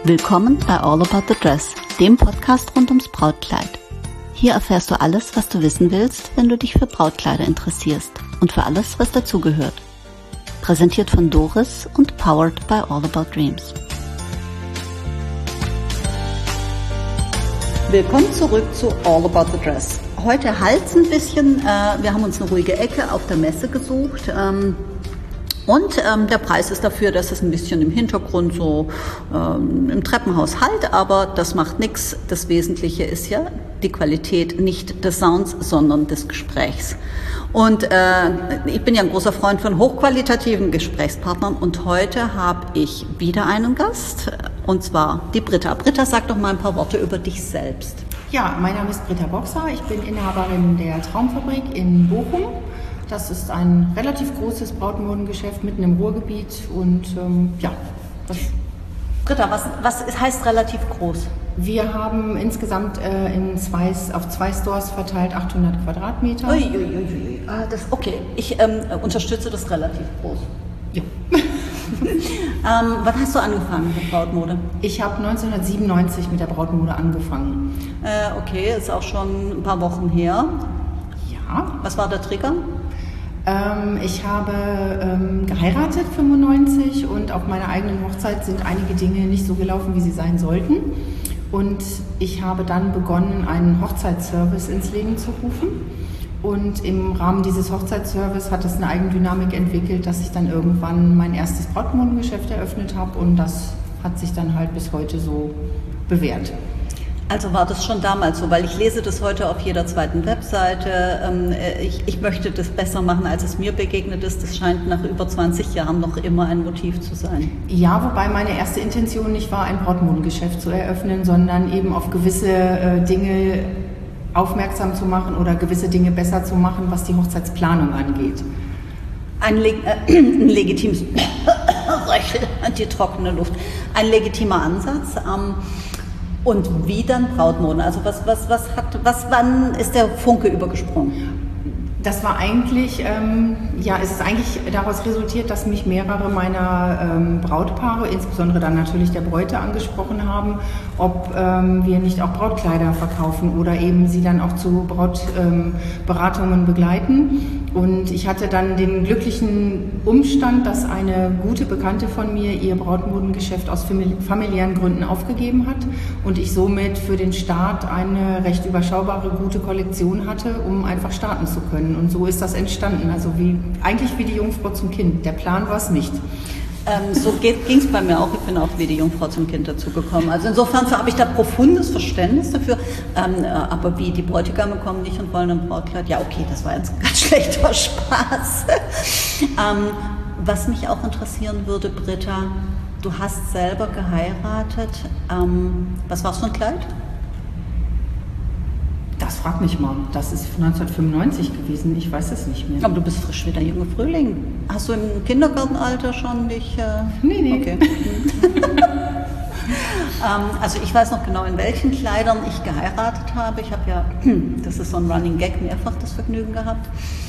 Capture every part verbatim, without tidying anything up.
Willkommen bei All About the Dress, dem Podcast rund ums Brautkleid. Hier erfährst du alles, was du wissen willst, wenn du dich für Brautkleider interessierst und für alles, was dazugehört. Präsentiert von Doris und powered by All About Dreams. Willkommen zurück zu All About the Dress. Heute halt's ein bisschen. Äh, wir haben uns eine ruhige Ecke auf der Messe gesucht. Ähm, Und ähm, der Preis ist dafür, dass es ein bisschen im Hintergrund so ähm, im Treppenhaus halt, aber das macht nichts. Das Wesentliche ist ja die Qualität nicht des Sounds, sondern des Gesprächs. Und äh, ich bin ja ein großer Freund von hochqualitativen Gesprächspartnern und heute habe ich wieder einen Gast, und zwar die Britta. Britta, sag doch mal ein paar Worte über dich selbst. Ja, mein Name ist Britta Boxer, ich bin Inhaberin der Traumfabrik in Bochum. Das ist ein relativ großes Brautmodengeschäft mitten im Ruhrgebiet und ähm, ja. Das Britta, was, was heißt relativ groß? Wir haben insgesamt äh, in zwei, auf zwei Stores verteilt achthundert Quadratmeter. Ui, ui, ui, ui. Ah, das, okay, ich ähm, unterstütze das relativ groß. Ja. ähm, wann hast du angefangen mit Brautmode? Ich habe neunzehnhundertsiebenundneunzig mit der Brautmode angefangen. Äh, okay, ist auch schon ein paar Wochen her. Ja. Was war der Trigger? Ähm, ich habe ähm, geheiratet, fünfundneunzig, und auf meiner eigenen Hochzeit sind einige Dinge nicht so gelaufen, wie sie sein sollten. Und ich habe dann begonnen, einen Hochzeitsservice ins Leben zu rufen. Und im Rahmen dieses Hochzeitsservice hat es eine Eigendynamik entwickelt, dass ich dann irgendwann mein erstes Brautmodengeschäft eröffnet habe. Und das hat sich dann halt bis heute so bewährt. Also war das schon damals so, weil ich lese das heute auf jeder zweiten Webseite. Ich, ich möchte das besser machen, als es mir begegnet ist. Das scheint nach über zwanzig Jahren noch immer ein Motiv zu sein. Ja, wobei meine erste Intention nicht war, ein Brautmodengeschäft zu eröffnen, sondern eben auf gewisse äh, Dinge aufmerksam zu machen oder gewisse Dinge besser zu machen, was die Hochzeitsplanung angeht. Ein, leg äh, ein legitimes die trockene Luft. Ein legitimer Ansatz. Ähm, Und wie dann Brautmoden? Also was, was, was hat, was, wann ist der Funke übergesprungen? Das war eigentlich, ähm, ja, es ist eigentlich daraus resultiert, dass mich mehrere meiner ähm, Brautpaare, insbesondere dann natürlich der Bräute, angesprochen haben, ob ähm, wir nicht auch Brautkleider verkaufen oder eben sie dann auch zu Brautberatungen ähm, begleiten. Und ich hatte dann den glücklichen Umstand, dass eine gute Bekannte von mir ihr Brautmodengeschäft aus familiären Gründen aufgegeben hat und ich somit für den Start eine recht überschaubare, gute Kollektion hatte, um einfach starten zu können. Und so ist das entstanden, also wie, eigentlich wie die Jungfrau zum Kind. Der Plan war es nicht. Ähm, so ging es bei mir auch. Ich bin auch wie die Jungfrau zum Kind dazu gekommen. Also insofern habe ich da profundes Verständnis dafür. Ähm, äh, aber wie die Bräutigame kommen nicht und wollen ein Brautkleid. Ja, okay, das war jetzt ein ganz schlechter Spaß. ähm, was mich auch interessieren würde, Britta, du hast selber geheiratet. Ähm, was war es für ein Kleid? Das frag mich mal. Das ist neunzehnhundertfünfundneunzig gewesen. Ich weiß es nicht mehr. Aber du bist frisch wie der junge Frühling. Hast du im Kindergartenalter schon dich... Äh nee, nee. Okay. ähm, also ich weiß noch genau, in welchen Kleidern ich geheiratet habe. Ich habe ja, das ist so ein Running Gag, mehrfach das Vergnügen gehabt.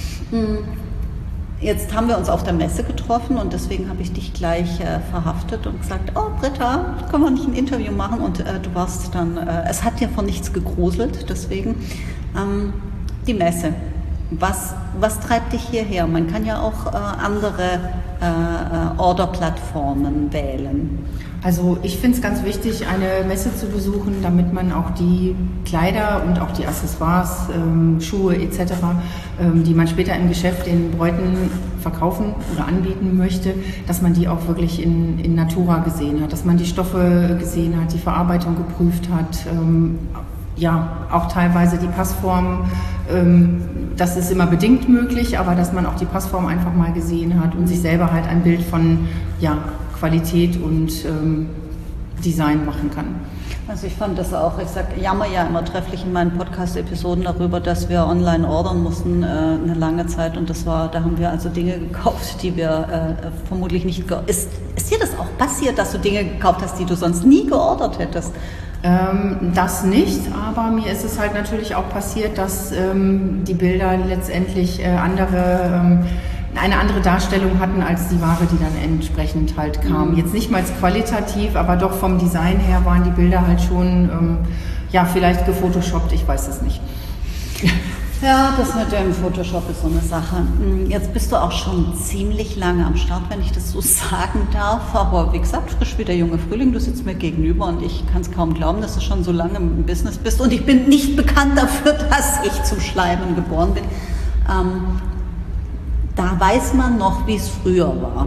Jetzt haben wir uns auf der Messe getroffen und deswegen habe ich dich gleich äh, verhaftet und gesagt, oh Britta, können wir nicht ein Interview machen? Und äh, du warst dann, äh, es hat dir von nichts gegruselt, deswegen ähm, die Messe. Was, was treibt dich hierher? Man kann ja auch äh, andere äh, Orderplattformen wählen. Also ich finde es ganz wichtig, eine Messe zu besuchen, damit man auch die Kleider und auch die Accessoires, ähm, Schuhe et cetera, ähm, die man später im Geschäft den Bräuten verkaufen oder anbieten möchte, dass man die auch wirklich in, in Natura gesehen hat, dass man die Stoffe gesehen hat, die Verarbeitung geprüft hat, ähm, ja, auch teilweise die Passform, ähm, das ist immer bedingt möglich, aber dass man auch die Passform einfach mal gesehen hat und sich selber halt ein Bild von, ja, Qualität und ähm, Design machen kann. Also ich fand das auch, ich sag, jammer ja immer trefflich in meinen Podcast-Episoden darüber, dass wir online ordern mussten äh, eine lange Zeit und das war, da haben wir also Dinge gekauft, die wir äh, vermutlich nicht, ge- ist, ist dir das auch passiert, dass du Dinge gekauft hast, die du sonst nie geordert hättest? Ähm, das nicht, aber mir ist es halt natürlich auch passiert, dass ähm, die Bilder letztendlich äh, andere ähm, eine andere Darstellung hatten als die Ware, die dann entsprechend halt kam. Mhm. Jetzt nicht mal qualitativ, aber doch vom Design her waren die Bilder halt schon, ähm, ja, vielleicht gefotoshoppt, ich weiß es nicht. Ja, das mit dem Photoshop ist so eine Sache. Jetzt bist du auch schon ziemlich lange am Start, wenn ich das so sagen darf. Aber wie gesagt, frisch wie der junge Frühling, du sitzt mir gegenüber und ich kann es kaum glauben, dass du schon so lange im Business bist. Und ich bin nicht bekannt dafür, dass ich zum Schleimen geboren bin. Ähm, da weiß man noch, wie es früher war.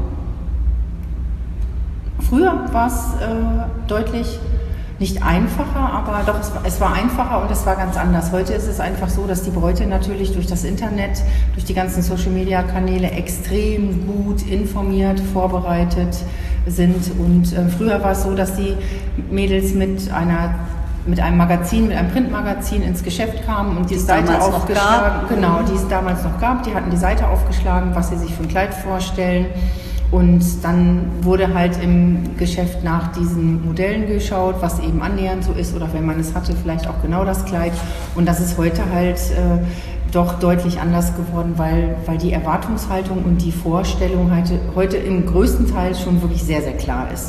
Früher war es äh, deutlich... Nicht einfacher, aber doch, es war, es war einfacher und es war ganz anders. Heute ist es einfach so, dass die Bräute natürlich durch das Internet, durch die ganzen Social-Media-Kanäle extrem gut informiert, vorbereitet sind. Und äh, früher war es so, dass die Mädels mit einer mit einem Magazin, mit einem Printmagazin ins Geschäft kamen und die, die Seite aufgeschlagen, genau, die es damals noch gab, die hatten die Seite aufgeschlagen, was sie sich für ein Kleid vorstellen. Und dann wurde halt im Geschäft nach diesen Modellen geschaut, was eben annähernd so ist oder wenn man es hatte, vielleicht auch genau das Kleid. Und das ist heute halt äh, doch deutlich anders geworden, weil, weil die Erwartungshaltung und die Vorstellung heute, heute im größten Teil schon wirklich sehr, sehr klar ist.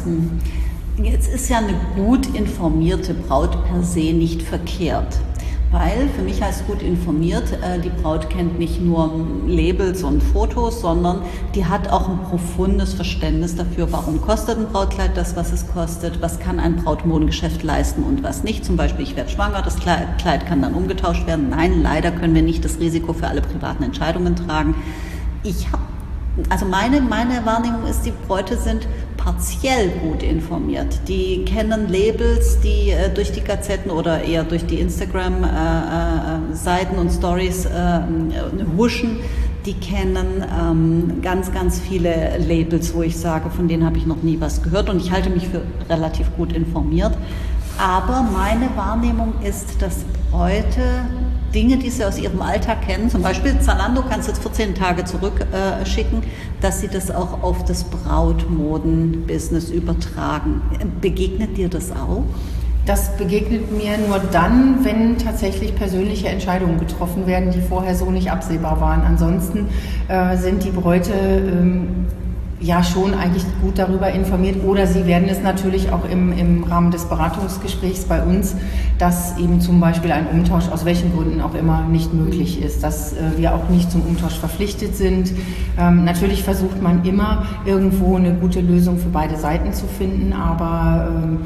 Jetzt ist ja eine gut informierte Braut per se nicht verkehrt. Weil für mich heißt gut informiert, die Braut kennt nicht nur Labels und Fotos, sondern die hat auch ein profundes Verständnis dafür, warum kostet ein Brautkleid das, was es kostet, was kann ein Brautmodengeschäft leisten und was nicht. Zum Beispiel, ich werde schwanger, das Kleid kann dann umgetauscht werden. Nein, leider können wir nicht das Risiko für alle privaten Entscheidungen tragen. Ich habe Also meine, meine Wahrnehmung ist, die Bräute sind partiell gut informiert. Die kennen Labels, die äh, durch die Gazetten oder eher durch die Instagram-Seiten äh, äh, und Stories äh, huschen. Die kennen ähm, ganz, ganz viele Labels, wo ich sage, von denen habe ich noch nie was gehört und ich halte mich für relativ gut informiert. Aber meine Wahrnehmung ist, dass Bräute Dinge, die sie aus ihrem Alltag kennen, zum Beispiel Zalando kannst du jetzt vierzehn Tage zurückschicken, äh, dass sie das auch auf das Brautmoden-Business übertragen. Begegnet dir das auch? Das begegnet mir nur dann, wenn tatsächlich persönliche Entscheidungen getroffen werden, die vorher so nicht absehbar waren. Ansonsten äh, sind die Bräute ähm, ja schon eigentlich gut darüber informiert oder sie werden es natürlich auch im, im Rahmen des Beratungsgesprächs bei uns, dass eben zum Beispiel ein Umtausch aus welchen Gründen auch immer nicht möglich ist, dass äh, wir auch nicht zum Umtausch verpflichtet sind. Ähm, natürlich versucht man immer irgendwo eine gute Lösung für beide Seiten zu finden, aber ähm,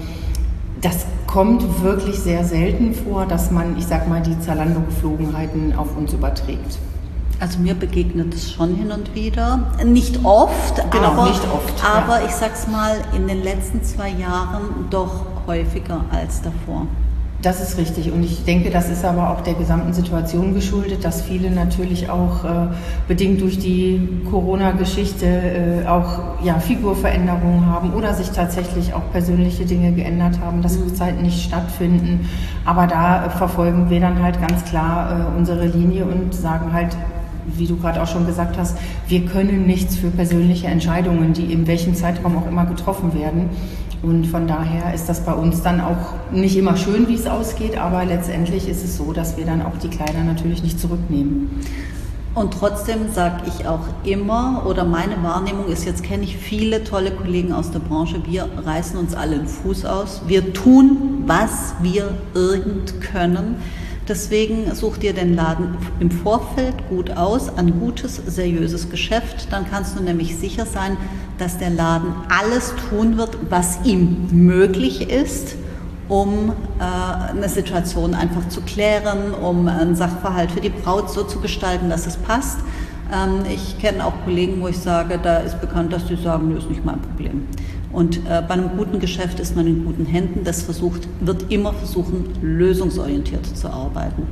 das kommt wirklich sehr selten vor, dass man, ich sag mal, die Zalando-Geflogenheiten auf uns überträgt. Also mir begegnet es schon hin und wieder, nicht oft, genau, aber, nicht oft, aber ja. Ich sag's mal, in den letzten zwei Jahren doch häufiger als davor. Das ist richtig und ich denke, das ist aber auch der gesamten Situation geschuldet, dass viele natürlich auch äh, bedingt durch die Corona-Geschichte äh, auch ja, Figurveränderungen haben oder sich tatsächlich auch persönliche Dinge geändert haben, dass Hochzeiten nicht stattfinden. Aber da äh, verfolgen wir dann halt ganz klar äh, unsere Linie und sagen halt, wie du gerade auch schon gesagt hast, wir können nichts für persönliche Entscheidungen, die in welchem Zeitraum auch immer getroffen werden. Und von daher ist das bei uns dann auch nicht immer schön, wie es ausgeht, aber letztendlich ist es so, dass wir dann auch die Kleider natürlich nicht zurücknehmen. Und trotzdem sage ich auch immer, oder meine Wahrnehmung ist, jetzt kenne ich viele tolle Kollegen aus der Branche, wir reißen uns alle den Fuß aus, wir tun, was wir irgend können. Deswegen such dir den Laden im Vorfeld gut aus, ein gutes, seriöses Geschäft. Dann kannst du nämlich sicher sein, dass der Laden alles tun wird, was ihm möglich ist, um äh, eine Situation einfach zu klären, um einen Sachverhalt für die Braut so zu gestalten, dass es passt. Ähm, ich kenne auch Kollegen, wo ich sage, da ist bekannt, dass die sagen, das ist nicht mein Problem. Und äh, bei einem guten Geschäft ist man in guten Händen. Das versucht, wird immer versuchen, lösungsorientiert zu arbeiten.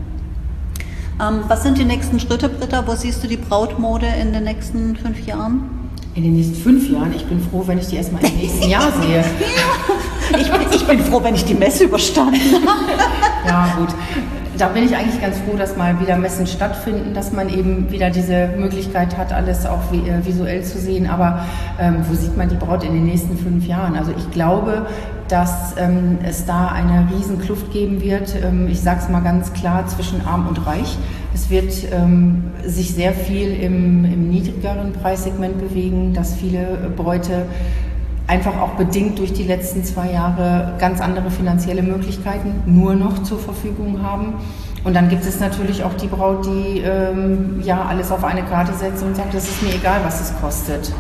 Ähm, was sind die nächsten Schritte, Britta? Wo siehst du die Brautmode in den nächsten fünf Jahren? In den nächsten fünf Jahren? Ich bin froh, wenn ich die erstmal im nächsten Jahr sehe. ich, bin, ich bin froh, wenn ich die Messe überstanden habe. Ja, gut. da bin ich eigentlich ganz froh, dass mal wieder Messen stattfinden, dass man eben wieder diese Möglichkeit hat, alles auch visuell zu sehen. Aber ähm, wo sieht man die Braut in den nächsten fünf Jahren? Also ich glaube, dass ähm, es da eine riesen Kluft geben wird. Ähm, ich sage es mal ganz klar, zwischen Arm und Reich. Es wird ähm, sich sehr viel im, im niedrigeren Preissegment bewegen, dass viele Bräute einfach auch bedingt durch die letzten zwei Jahre ganz andere finanzielle Möglichkeiten nur noch zur Verfügung haben. Und dann gibt es natürlich auch die Braut, die ähm, ja alles auf eine Karte setzt und sagt, das ist mir egal, was es kostet.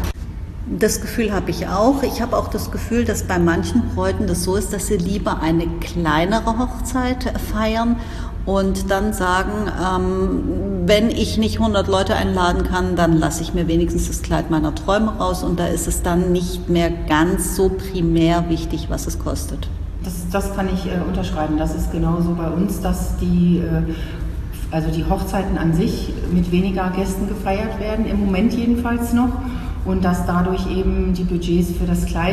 Das Gefühl habe ich auch. Ich habe auch das Gefühl, dass bei manchen Bräuten das so ist, dass sie lieber eine kleinere Hochzeit feiern und dann sagen, ähm, wenn ich nicht hundert Leute einladen kann, dann lasse ich mir wenigstens das Kleid meiner Träume raus und da ist es dann nicht mehr ganz so primär wichtig, was es kostet. Das, das kann ich äh, unterschreiben. Das ist genauso bei uns, dass die, äh, also die Hochzeiten an sich mit weniger Gästen gefeiert werden, im Moment jedenfalls noch. Und dass dadurch eben die Budgets für das Kleid,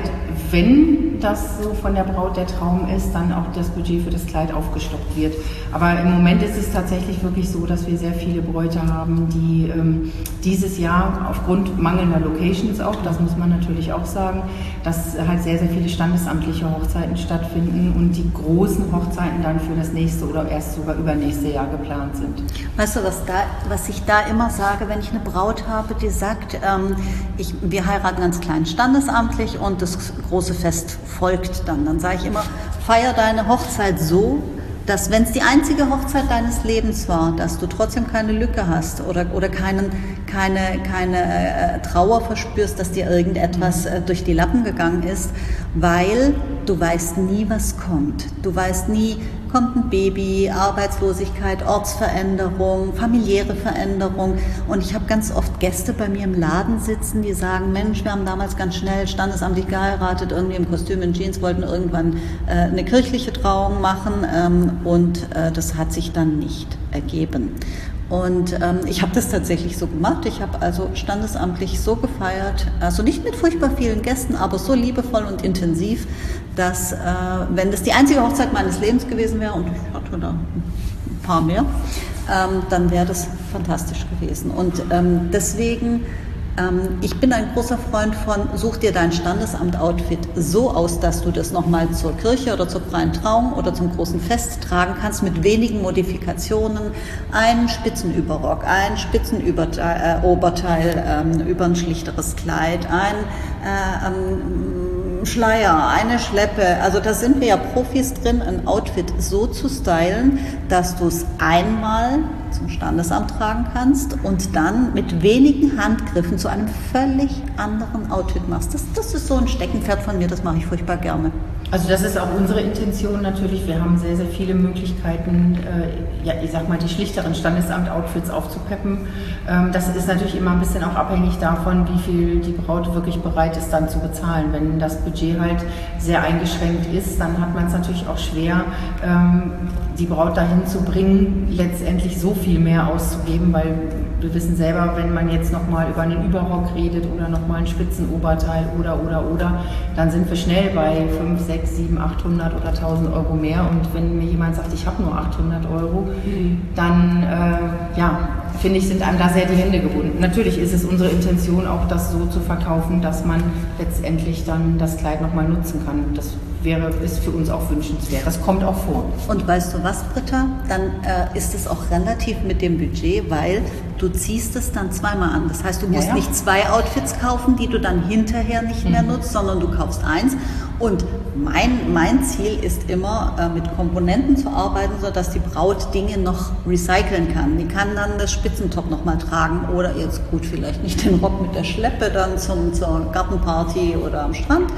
wenn das so von der Braut der Traum ist, dann auch das Budget für das Kleid aufgestockt wird. Aber im Moment ist es tatsächlich wirklich so, dass wir sehr viele Bräute haben, die ähm, dieses Jahr aufgrund mangelnder Locations auch, das muss man natürlich auch sagen, dass halt sehr, sehr viele standesamtliche Hochzeiten stattfinden und die großen Hochzeiten dann für das nächste oder erst sogar übernächste Jahr geplant sind. Weißt du, was, da, was ich da immer sage, wenn ich eine Braut habe, die sagt, ähm, ich, wir heiraten ganz klein standesamtlich und das große Fest folgt dann. Dann sage ich immer, feier deine Hochzeit so, dass wenn es die einzige Hochzeit deines Lebens war, dass du trotzdem keine Lücke hast oder, oder keinen, keine, keine äh, Trauer verspürst, dass dir irgendetwas äh, durch die Lappen gegangen ist, weil du weißt nie, was kommt. Du weißt nie, kommt ein Baby, Arbeitslosigkeit, Ortsveränderung, familiäre Veränderung. Und ich habe ganz oft Gäste bei mir im Laden sitzen, die sagen, Mensch, wir haben damals ganz schnell standesamtlich geheiratet, irgendwie im Kostüm, in Jeans, wollten irgendwann äh, eine kirchliche Trauung machen ähm, und äh, das hat sich dann nicht ergeben. Und ähm, ich habe das tatsächlich so gemacht. Ich habe also standesamtlich so gefeiert, also nicht mit furchtbar vielen Gästen, aber so liebevoll und intensiv, dass, äh, wenn das die einzige Hochzeit meines Lebens gewesen wäre, und ich hatte da ein paar mehr, ähm, dann wäre das fantastisch gewesen. Und ähm, deswegen, ähm, ich bin ein großer Freund von, such dir dein Standesamt-Outfit so aus, dass du das nochmal zur Kirche oder zur freien Trauung oder zum großen Fest tragen kannst, mit wenigen Modifikationen. Ein Spitzenüberrock, ein Spitzenoberteil äh, ähm, über ein schlichteres Kleid, ein äh, ähm, Schleier, eine Schleppe, also da sind wir ja Profis drin, ein Outfit so zu stylen, dass du es einmal zum Standesamt tragen kannst und dann mit wenigen Handgriffen zu einem völlig anderen Outfit machst. Das, das ist so ein Steckenpferd von mir, das mache ich furchtbar gerne. Also das ist auch unsere Intention natürlich. Wir haben sehr, sehr viele Möglichkeiten, äh, ja, ich sag mal, die schlichteren Standesamt-Outfits aufzupeppen. Ähm, das ist natürlich immer ein bisschen auch abhängig davon, wie viel die Braut wirklich bereit ist, dann zu bezahlen. Wenn das Budget halt sehr eingeschränkt ist, dann hat man es natürlich auch schwer, ähm, die Braut dahin zu bringen, letztendlich so viel mehr auszugeben, weil wir wissen selber, wenn man jetzt nochmal über einen Überrock redet oder nochmal ein Spitzenoberteil oder, oder, oder, dann sind wir schnell bei fünf, sechs, sieben, achthundert oder tausend Euro mehr. Und wenn mir jemand sagt, ich habe nur achthundert Euro, mhm. dann, äh, ja, finde ich, sind einem da sehr die Hände gebunden. Natürlich ist es unsere Intention, auch das so zu verkaufen, dass man letztendlich dann das Kleid nochmal nutzen kann. Das wäre, ist für uns auch wünschenswert. Das kommt auch vor. Und weißt du was, Britta? Dann äh, ist es auch relativ mit dem Budget, weil du ziehst es dann zweimal an. Das heißt, du musst ja, ja. nicht zwei Outfits kaufen, die du dann hinterher nicht mhm. mehr nutzt, sondern du kaufst eins. Und mein, mein Ziel ist immer, äh, mit Komponenten zu arbeiten, sodass die Braut Dinge noch recyceln kann. Die kann dann das Spitzentop nochmal tragen oder jetzt gut, vielleicht nicht den Rock mit der Schleppe dann zum, zur Gartenparty oder am Strand,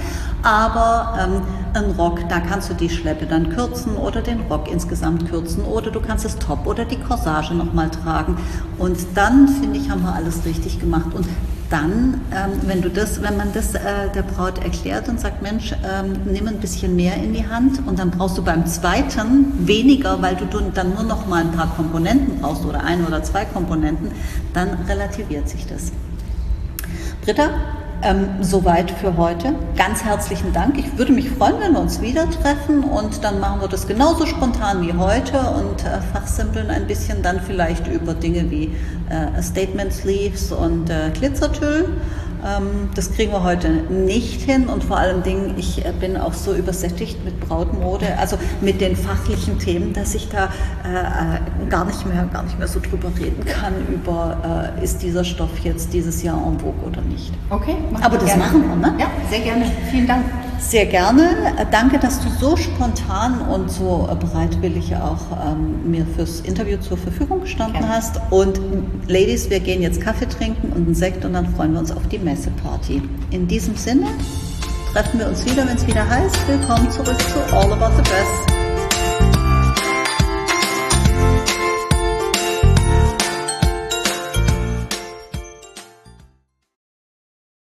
aber ähm, ein Rock, da kannst du die Schleppe dann kürzen oder den Rock insgesamt kürzen oder du kannst das Top oder die Corsage nochmal tragen. Und dann, finde ich, haben wir alles richtig gemacht. Und dann, ähm, wenn du das, wenn man das äh, der Braut erklärt und sagt, Mensch, ähm, nimm ein bisschen mehr in die Hand und dann brauchst du beim zweiten weniger, weil du dann nur noch mal ein paar Komponenten brauchst oder ein oder zwei Komponenten, dann relativiert sich das. Britta, Ähm, soweit für heute. Ganz herzlichen Dank. Ich würde mich freuen, wenn wir uns wieder treffen und dann machen wir das genauso spontan wie heute und äh, fachsimpeln ein bisschen dann vielleicht über Dinge wie äh, Statement Sleeves und äh, Glitzertüll. Ähm, das kriegen wir heute nicht hin und vor allen Dingen, ich äh, bin auch so übersättigt mit Brautmode, also mit den fachlichen Themen, dass ich da äh, gar nicht mehr, gar nicht mehr so drüber reden kann über, äh, ist dieser Stoff jetzt dieses Jahr en vogue oder nicht. Okay. Aber das gerne. machen wir, ne? Ja, sehr gerne. Vielen Dank. Sehr gerne. Danke, dass du so spontan und so bereitwillig auch ähm, mir fürs Interview zur Verfügung gestanden gerne. hast. Und Ladies, wir gehen jetzt Kaffee trinken und einen Sekt und dann freuen wir uns auf die Messeparty. In diesem Sinne treffen wir uns wieder, wenn es wieder heißt, willkommen zurück zu All About the Dress.